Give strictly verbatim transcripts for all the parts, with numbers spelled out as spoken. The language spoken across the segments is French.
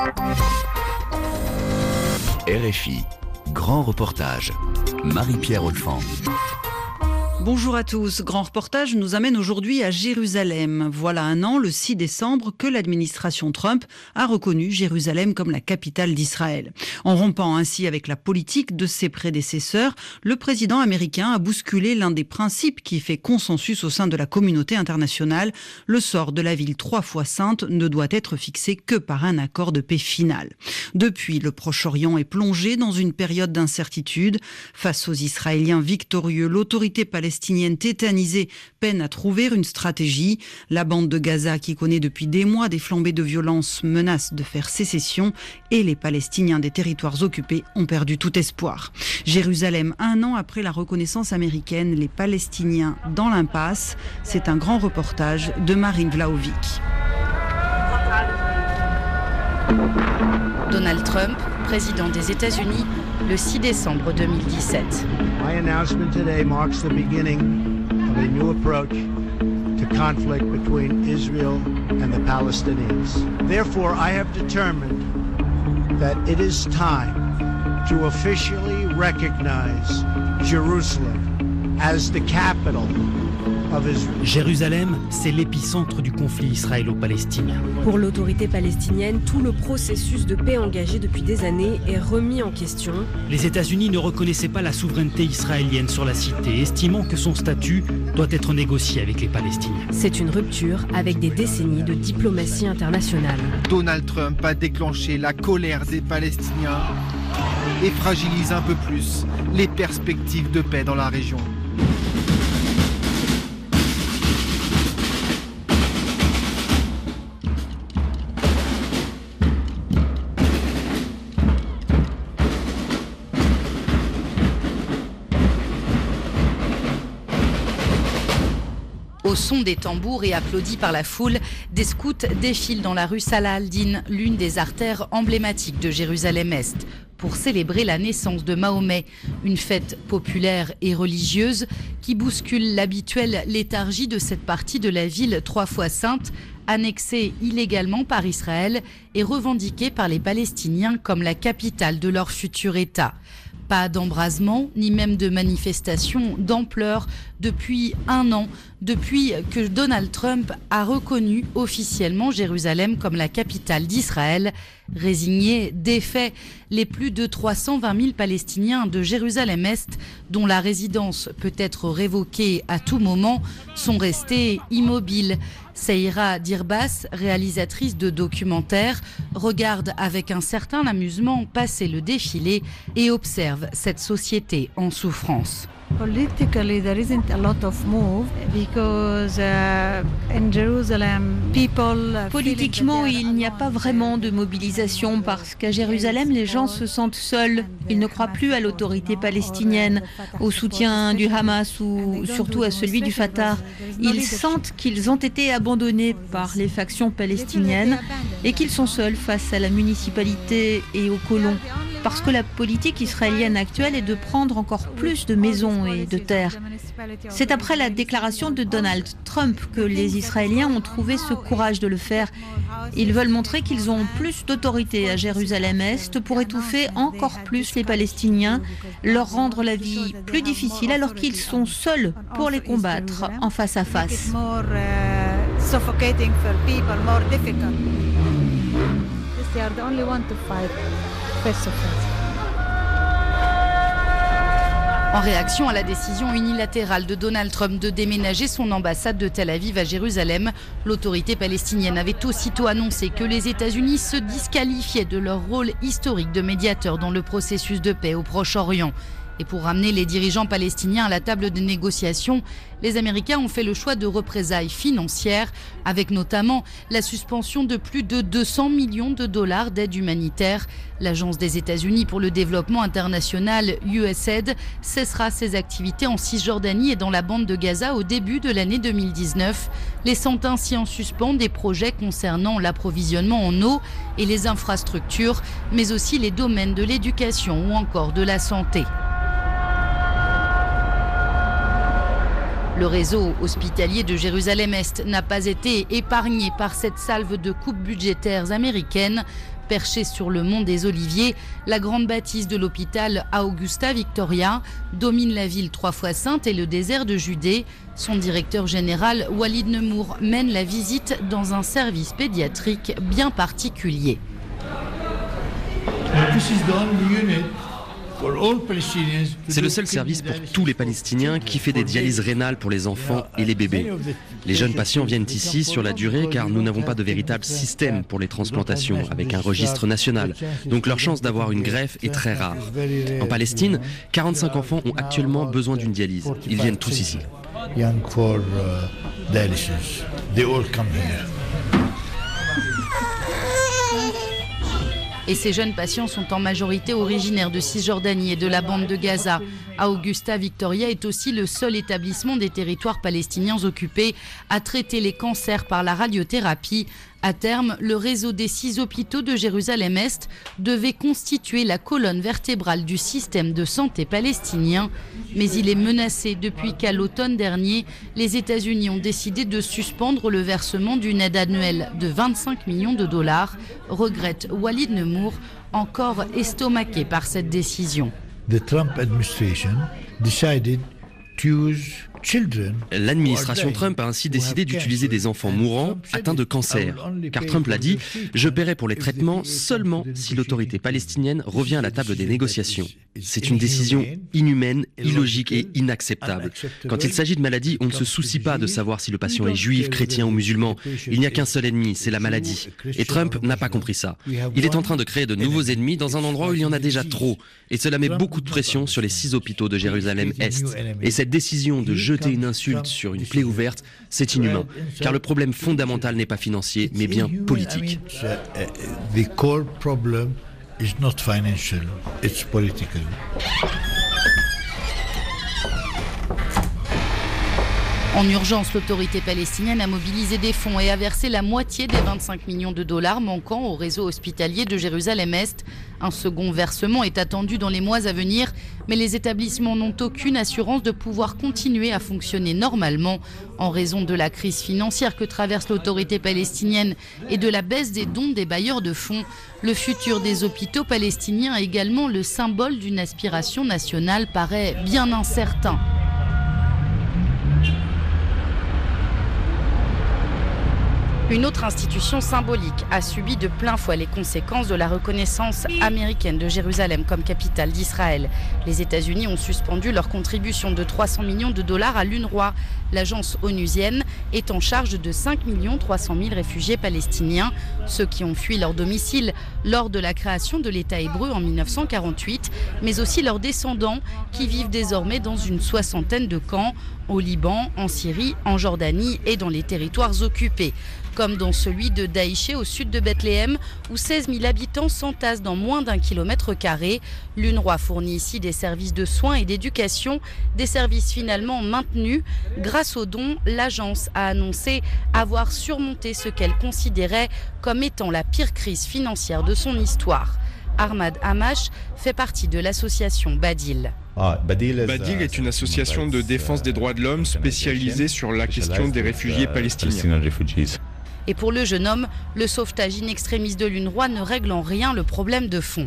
R F I, grand reportage. Marie-Pierre Olfan. Bonjour à tous. Grand reportage nous amène aujourd'hui à Jérusalem. Voilà un an, le six décembre, que l'administration Trump a reconnu Jérusalem comme la capitale d'Israël. En rompant ainsi avec la politique de ses prédécesseurs, le président américain a bousculé l'un des principes qui fait consensus au sein de la communauté internationale. Le sort de la ville trois fois sainte ne doit être fixé que par un accord de paix final. Depuis, le Proche-Orient est plongé dans une période d'incertitude. Face aux Israéliens victorieux, l'autorité palestinienne palestinienne tétanisée peine à trouver une stratégie. La bande de Gaza, qui connaît depuis des mois des flambées de violence, menace de faire sécession et les Palestiniens des territoires occupés ont perdu tout espoir. Jérusalem, un an après la reconnaissance américaine, les Palestiniens dans l'impasse. C'est un grand reportage de Marine Vlahovic. Donald Trump, président des États-Unis, le six décembre deux mille dix-sept. My announcement today marks the beginning of a new approach to conflict between Israel and the Palestinians. Therefore, I have determined that it is time to officially recognize Jerusalem as the capital of Israel. Jérusalem, c'est l'épicentre du conflit israélo-palestinien. Pour l'autorité palestinienne, tout le processus de paix engagé depuis des années est remis en question. Les États-Unis ne reconnaissaient pas la souveraineté israélienne sur la cité, estimant que son statut doit être négocié avec les Palestiniens. C'est une rupture avec des décennies de diplomatie internationale. Donald Trump a déclenché la colère des Palestiniens et fragilise un peu plus les perspectives de paix dans la région. Au son des tambours et applaudis par la foule, des scouts défilent dans la rue Salah al-Din, l'une des artères emblématiques de Jérusalem-Est, pour célébrer la naissance de Mahomet, une fête populaire et religieuse qui bouscule l'habituelle léthargie de cette partie de la ville trois fois sainte, annexée illégalement par Israël et revendiquée par les Palestiniens comme la capitale de leur futur État. Pas d'embrasement, ni même de manifestation d'ampleur depuis un an, depuis que Donald Trump a reconnu officiellement Jérusalem comme la capitale d'Israël. Résignés, défaits, les plus de trois cent vingt mille Palestiniens de Jérusalem-Est, dont la résidence peut être révoquée à tout moment, sont restés immobiles. Seira Dirbas, réalisatrice de documentaires, regarde avec un certain amusement passer le défilé et observe cette société en souffrance. Politically, there isn't a lot of move because uh, in Jerusalem, people. Politiquement, il n'y a pas vraiment de mobilisation parce qu'à Jérusalem, les gens se sentent seuls. Ils ne croient plus à l'autorité palestinienne, au soutien du Hamas ou surtout à celui du Fatah. Ils sentent qu'ils ont été abandonnés par les factions palestiniennes et qu'ils sont seuls face à la municipalité et aux colons. Parce que la politique israélienne actuelle est de prendre encore plus de maisons et de terres. C'est après la déclaration de Donald Trump que les Israéliens ont trouvé ce courage de le faire. Ils veulent montrer qu'ils ont plus d'autorité à Jérusalem-Est pour étouffer encore plus les Palestiniens, leur rendre la vie plus difficile alors qu'ils sont seuls pour les combattre en face à face. En réaction à la décision unilatérale de Donald Trump de déménager son ambassade de Tel Aviv à Jérusalem, l'autorité palestinienne avait aussitôt annoncé que les États-Unis se disqualifiaient de leur rôle historique de médiateur dans le processus de paix au Proche-Orient. Et pour ramener les dirigeants palestiniens à la table de négociation, les Américains ont fait le choix de représailles financières, avec notamment la suspension de plus de deux cents millions de dollars d'aide humanitaire. L'Agence des États-Unis pour le développement international, U S A I D, cessera ses activités en Cisjordanie et dans la bande de Gaza au début de l'année deux mille dix-neuf, laissant ainsi en suspens des projets concernant l'approvisionnement en eau et les infrastructures, mais aussi les domaines de l'éducation ou encore de la santé. Le réseau hospitalier de Jérusalem-Est n'a pas été épargné par cette salve de coupes budgétaires américaines. Perchée sur le mont des Oliviers, la grande bâtisse de l'hôpital Augusta Victoria domine la ville trois fois sainte et le désert de Judée. Son directeur général, Walid Nemour, mène la visite dans un service pédiatrique bien particulier. C'est le seul service pour tous les Palestiniens qui fait des dialyses rénales pour les enfants et les bébés. Les jeunes patients viennent ici sur la durée car nous n'avons pas de véritable système pour les transplantations avec un registre national. Donc leur chance d'avoir une greffe est très rare. En Palestine, quarante-cinq enfants ont actuellement besoin d'une dialyse. Ils viennent tous ici. Et ces jeunes patients sont en majorité originaires de Cisjordanie et de la bande de Gaza. Augusta Victoria est aussi le seul établissement des territoires palestiniens occupés à traiter les cancers par la radiothérapie. À terme, le réseau des six hôpitaux de Jérusalem-Est devait constituer la colonne vertébrale du système de santé palestinien. Mais il est menacé depuis qu'à l'automne dernier, les États-Unis ont décidé de suspendre le versement d'une aide annuelle de vingt-cinq millions de dollars, regrette Walid Nemour, encore estomaqué par cette décision. The Trump administration decided to use L'administration Trump a ainsi décidé d'utiliser des enfants mourants atteints de cancer. Car Trump l'a dit, je paierai pour les traitements seulement si l'autorité palestinienne revient à la table des négociations. C'est une décision inhumaine, illogique et inacceptable. Quand il s'agit de maladies, on ne se soucie pas de savoir si le patient est juif, chrétien ou musulman. Il n'y a qu'un seul ennemi, c'est la maladie. Et Trump n'a pas compris ça. Il est en train de créer de nouveaux ennemis dans un endroit où il y en a déjà trop. Et cela met beaucoup de pression sur les six hôpitaux de Jérusalem-Est. Et cette décision de jeter une insulte sur une plaie ouverte, c'est inhumain. Car le problème fondamental n'est pas financier, mais bien politique. The core problem is not financial, it's political. En urgence, l'autorité palestinienne a mobilisé des fonds et a versé la moitié des vingt-cinq millions de dollars manquants au réseau hospitalier de Jérusalem-Est. Un second versement est attendu dans les mois à venir, mais les établissements n'ont aucune assurance de pouvoir continuer à fonctionner normalement en raison de la crise financière que traverse l'autorité palestinienne et de la baisse des dons des bailleurs de fonds. Le futur des hôpitaux palestiniens, également le symbole d'une aspiration nationale, paraît bien incertain. Une autre institution symbolique a subi de plein fouet les conséquences de la reconnaissance américaine de Jérusalem comme capitale d'Israël. Les États-Unis ont suspendu leur contribution de trois cents millions de dollars à l'UNRWA. L'agence onusienne est en charge de cinq millions trois cent mille réfugiés palestiniens, ceux qui ont fui leur domicile lors de la création de l'État hébreu en mille neuf cent quarante-huit, mais aussi leurs descendants qui vivent désormais dans une soixantaine de camps au Liban, en Syrie, en Jordanie et dans les territoires occupés. Comme dans celui de Daïché au sud de Bethléem, où seize mille habitants s'entassent dans moins d'un kilomètre carré. L'UNRWA fournit ici des services de soins et d'éducation, des services finalement maintenus. Grâce aux dons, l'agence a annoncé avoir surmonté ce qu'elle considérait comme étant la pire crise financière de son histoire. Ahmad Hamash fait partie de l'association Badil. Badil est une association de défense des droits de l'homme spécialisée sur la question des réfugiés palestiniens. Et pour le jeune homme, le sauvetage in extremis de l'UNRWA ne règle en rien le problème de fond.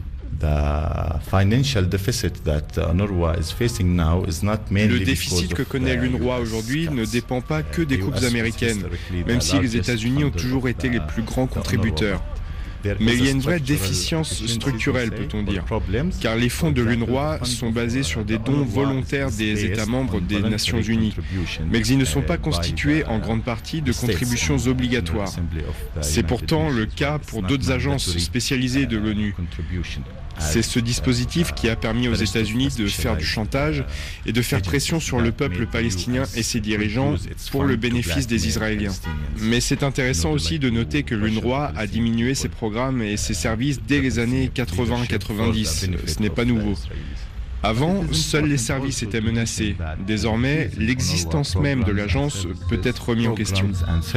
Le déficit que connaît l'UNRWA aujourd'hui ne dépend pas que des coupes américaines, même si les États-Unis ont toujours été les plus grands contributeurs. Mais il y a une vraie déficience structurelle, peut-on dire, car les fonds de l'UNRWA sont basés sur des dons volontaires des États membres des Nations Unies, mais ils ne sont pas constitués en grande partie de contributions obligatoires. C'est pourtant le cas pour d'autres agences spécialisées de l'ONU. C'est ce dispositif qui a permis aux États-Unis de faire du chantage et de faire pression sur le peuple palestinien et ses dirigeants pour le bénéfice des Israéliens. Mais c'est intéressant aussi de noter que l'UNRWA a diminué ses programmes et ses services dès les années quatre-vingts quatre-vingt-dix. Ce n'est pas nouveau. Avant, seuls les services étaient menacés. Désormais, l'existence même de l'agence peut être remise en question.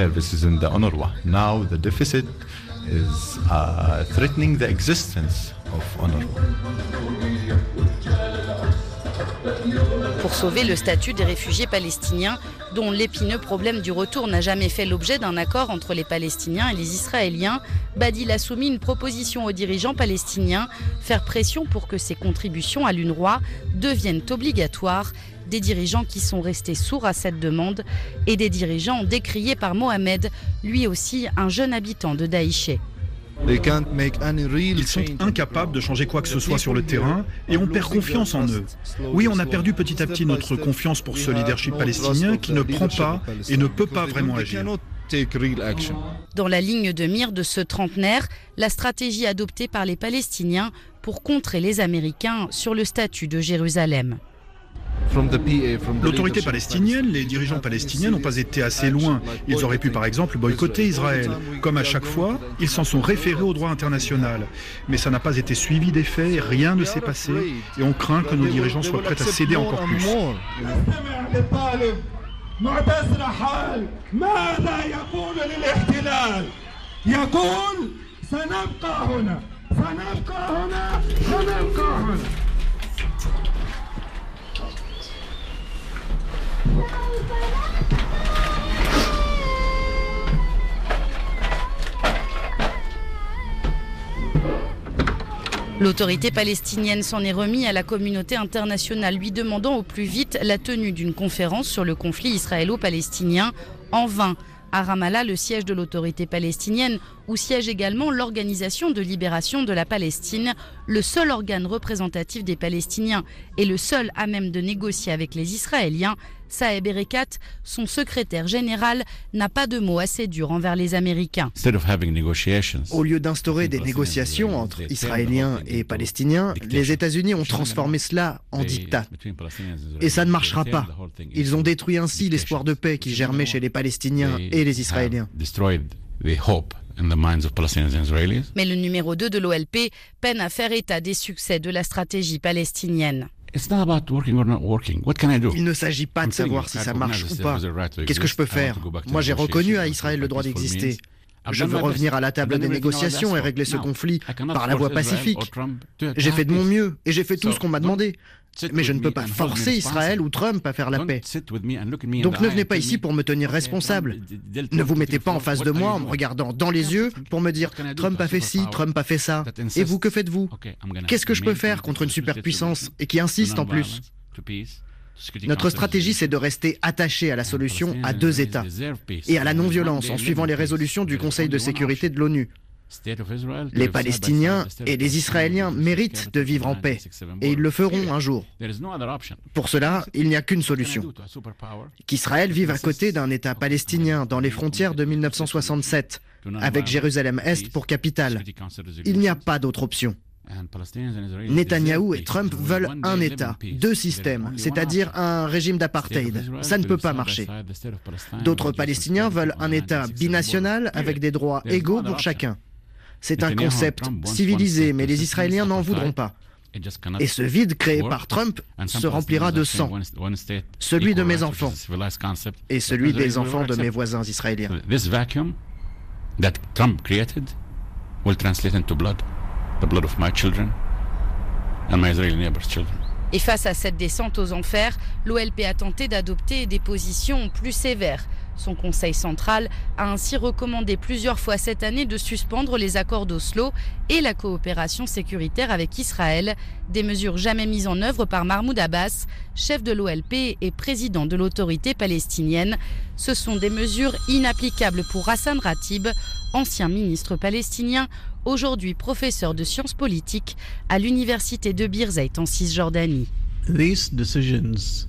Is uh, threatening the existence of UNRWA. Pour sauver le statut des réfugiés palestiniens, dont l'épineux problème du retour n'a jamais fait l'objet d'un accord entre les Palestiniens et les Israéliens, Badil a soumis une proposition aux dirigeants palestiniens, faire pression pour que ces contributions à l'UNRWA deviennent obligatoires. Des dirigeants qui sont restés sourds à cette demande et des dirigeants décriés par Mohamed, lui aussi un jeune habitant de Daïché. Ils sont incapables de changer quoi que ce soit sur le terrain et on perd confiance en eux. Oui, on a perdu petit à petit notre confiance pour ce leadership palestinien qui ne prend pas et ne peut pas vraiment agir. Dans la ligne de mire de ce trentenaire, la stratégie adoptée par les Palestiniens pour contrer les Américains sur le statut de Jérusalem. L'autorité palestinienne, les dirigeants palestiniens n'ont pas été assez loin. Ils auraient pu par exemple boycotter Israël. Comme à chaque fois, ils s'en sont référés au droit international. Mais ça n'a pas été suivi des faits, rien ne s'est passé et on craint que nos dirigeants soient prêts à céder encore plus. L'autorité palestinienne s'en est remis à la communauté internationale, lui demandant au plus vite la tenue d'une conférence sur le conflit israélo-palestinien. En vain. À Ramallah, le siège de l'autorité palestinienne, où siège également l'Organisation de libération de la Palestine, le seul organe représentatif des Palestiniens et le seul à même de négocier avec les Israéliens, Saeb Erekat, son secrétaire général, n'a pas de mots assez durs envers les Américains. Au lieu d'instaurer des négociations entre Israéliens et Palestiniens, les États-Unis ont transformé cela en diktat. Et ça ne marchera pas. Ils ont détruit ainsi l'espoir de paix qui germait chez les Palestiniens et les Israéliens. Mais le numéro deux de l'O L P peine à faire état des succès de la stratégie palestinienne. Il ne s'agit pas de savoir si ça marche ou pas. Qu'est-ce que je peux faire? Moi, j'ai reconnu à Israël le droit d'exister. Je veux revenir à la table des négociations et régler ce conflit par la voie pacifique. J'ai fait de mon mieux et j'ai fait tout ce qu'on m'a demandé. Mais je ne peux pas forcer Israël ou Trump à faire la paix. Donc ne venez pas ici pour me tenir responsable. Ne vous mettez pas en face de moi en me regardant dans les yeux pour me dire « Trump a fait ci, Trump a fait ça ». Et vous, que faites-vous? Qu'est-ce que je peux faire contre une superpuissance et qui insiste en plus? Notre stratégie, c'est de rester attaché à la solution à deux États et à la non-violence en suivant les résolutions du Conseil de sécurité de l'ONU. Les Palestiniens et les Israéliens méritent de vivre en paix et ils le feront un jour. Pour cela, il n'y a qu'une solution. Qu'Israël vive à côté d'un État palestinien dans les frontières de mille neuf cent soixante-sept, avec Jérusalem-Est pour capitale. Il n'y a pas d'autre option. Netanyahou et Trump veulent un État, deux systèmes, c'est-à-dire un régime d'apartheid. Ça ne peut pas marcher. D'autres Palestiniens veulent un État binational avec des droits égaux pour chacun. C'est un concept civilisé, mais les Israéliens n'en voudront pas. Et ce vide créé par Trump se remplira de sang, celui de mes enfants et celui des enfants de mes voisins israéliens. Et face à cette descente aux enfers, l'O L P a tenté d'adopter des positions plus sévères. Son conseil central a ainsi recommandé plusieurs fois cette année de suspendre les accords d'Oslo et la coopération sécuritaire avec Israël, des mesures jamais mises en œuvre par Mahmoud Abbas, chef de l'O L P et président de l'autorité palestinienne. Ce sont des mesures inapplicables pour Hassan Ratib, ancien ministre palestinien, aujourd'hui professeur de sciences politiques à l'université de Birzeit en Cisjordanie. These decisions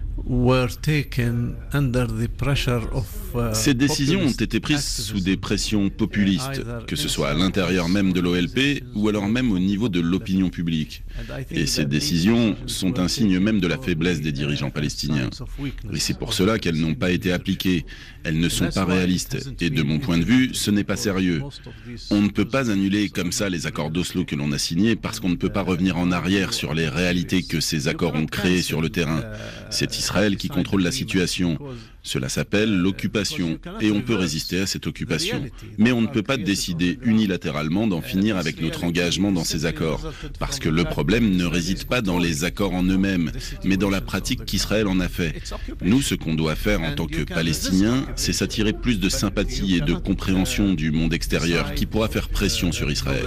Ces décisions ont été prises sous des pressions populistes, que ce soit à l'intérieur même de l'O L P ou alors même au niveau de l'opinion publique. Et ces décisions sont un signe même de la faiblesse des dirigeants palestiniens. Et c'est pour cela qu'elles n'ont pas été appliquées. Elles ne sont pas réalistes. Et de mon point de vue, ce n'est pas sérieux. On ne peut pas annuler comme ça les accords d'Oslo que l'on a signés parce qu'on ne peut pas revenir en arrière sur les réalités que ces accords ont créées sur le terrain. C'est Israël qui contrôle la situation. Cela s'appelle l'occupation et on peut résister à cette occupation. Mais on ne peut pas décider unilatéralement d'en finir avec notre engagement dans ces accords. Parce que le problème ne réside pas dans les accords en eux-mêmes, mais dans la pratique qu'Israël en a fait. Nous, ce qu'on doit faire en tant que Palestiniens, c'est s'attirer plus de sympathie et de compréhension du monde extérieur qui pourra faire pression sur Israël.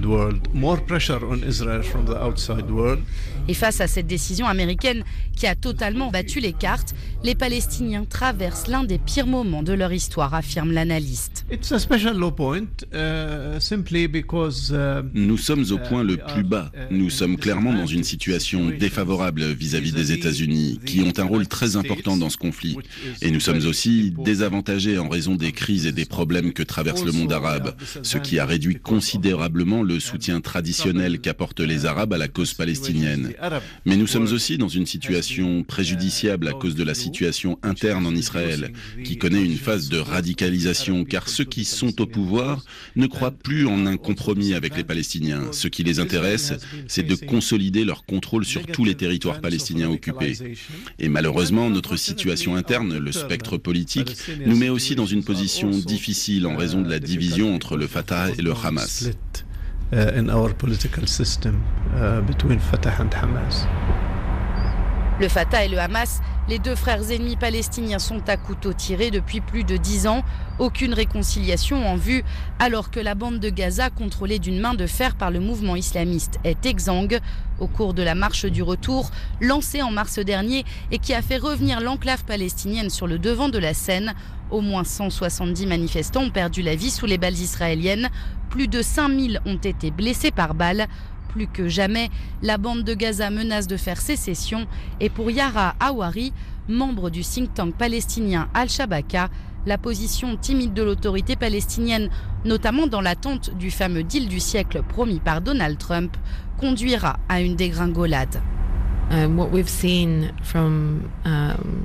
Et face à cette décision américaine qui a totalement battu les cartes, les Palestiniens traversent l'un des pires moments de leur histoire, affirme l'analyste. Nous sommes au point le plus bas. Nous sommes clairement dans une situation défavorable vis-à-vis des États-Unis, qui ont un rôle très important dans ce conflit. Et nous sommes aussi désavantagés en raison des crises et des problèmes que traverse le monde arabe, ce qui a réduit considérablement le soutien traditionnel qu'apportent les Arabes à la cause palestinienne. Mais nous sommes aussi dans une situation préjudiciable à cause de la situation interne en Israël, qui connaît une phase de radicalisation, car ceux qui sont au pouvoir ne croient plus en un compromis avec les Palestiniens. Ce qui les intéresse, c'est de consolider leur contrôle sur tous les territoires palestiniens occupés. Et malheureusement, notre situation interne, le spectre politique, nous met aussi dans une position difficile en raison de la division entre le Fatah et le Hamas. Le Fatah et le Hamas, les deux frères ennemis palestiniens, sont à couteau tiré depuis plus de dix ans. Aucune réconciliation en vue, alors que la bande de Gaza, contrôlée d'une main de fer par le mouvement islamiste, est exsangue. Au cours de la marche du retour, lancée en mars dernier et qui a fait revenir l'enclave palestinienne sur le devant de la scène, au moins cent soixante-dix manifestants ont perdu la vie sous les balles israéliennes. Plus de cinq mille ont été blessés par balles. Plus que jamais, la bande de Gaza menace de faire sécession. Et pour Yara Awari, membre du think tank palestinien Al-Shabaka, la position timide de l'autorité palestinienne, notamment dans l'attente du fameux deal du siècle promis par Donald Trump, conduira à une dégringolade. Um, what we've seen from, um...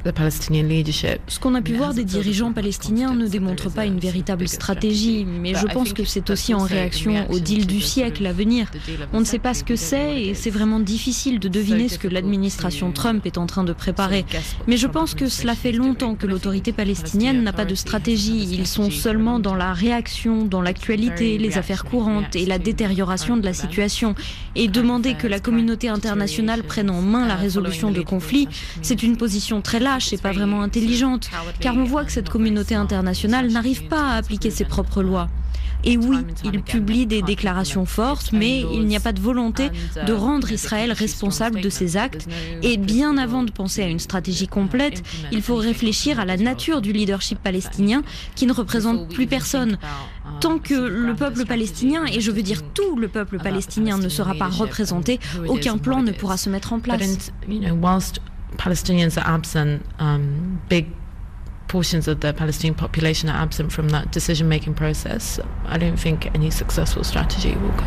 Ce qu'on a pu voir des dirigeants palestiniens ne démontre pas une véritable stratégie, mais je pense que c'est aussi en réaction au deal du siècle à venir. On ne sait pas ce que c'est et c'est vraiment difficile de deviner ce que l'administration Trump est en train de préparer. Mais je pense que cela fait longtemps que l'autorité palestinienne n'a pas de stratégie. Ils sont seulement dans la réaction, dans l'actualité, les affaires courantes et la détérioration de la situation. Et demander que la communauté internationale prenne en main la résolution de conflits, c'est une position très large et pas vraiment intelligente, car on voit que cette communauté internationale n'arrive pas à appliquer ses propres lois. Et oui, il publie des déclarations fortes, mais il n'y a pas de volonté de rendre Israël responsable de ses actes. Et bien avant de penser à une stratégie complète, il faut réfléchir à la nature du leadership palestinien qui ne représente plus personne. Tant que le peuple palestinien, et je veux dire tout le peuple palestinien, ne sera pas représenté, aucun plan ne pourra se mettre en place. Palestinians are absent, um, big portions of the Palestinian population are absent from that decision-making process. I don't think any successful strategy will come.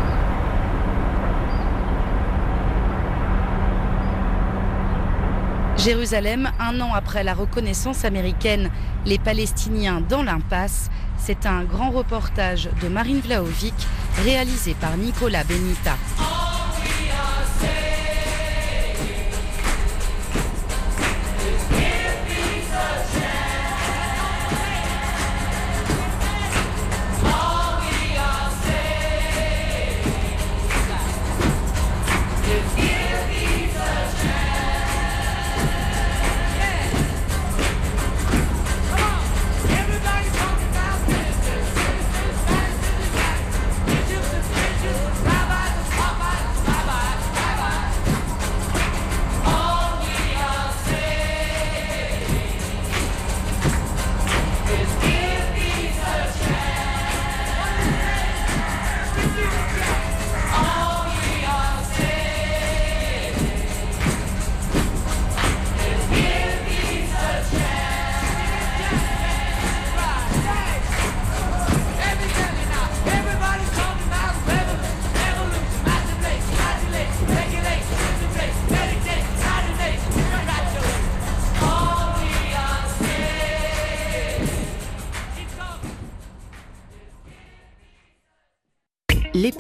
Jérusalem, un an après la reconnaissance américaine, les Palestiniens dans l'impasse. C'est un grand reportage de Marine Vlahovic, réalisé par Nicolas Benita.